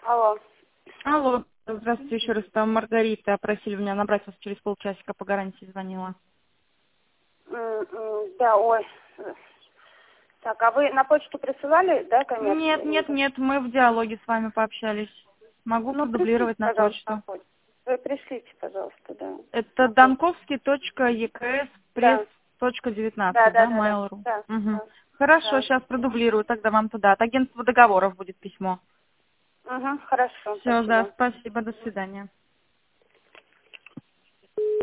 Алло. Алло, здравствуйте еще раз. Там Маргарита. Просили меня набрать вас через полчасика, по гарантии звонила. Да, ой. Так, а вы на почту присылали, да, коммерцию? Нет, мы в диалоге с вами пообщались. Могу Ну, пришлите, продублировать на пожалуйста, на почту. почту. Вы пришлите, пожалуйста, да. Это На почту. dankovский.ekspress.19, Да. да, mail.ru. Да, Угу. да. Хорошо, Да. сейчас продублирую тогда вам туда. От агентства договоров будет письмо. Угу, хорошо, Все, да, спасибо. спасибо, до свидания.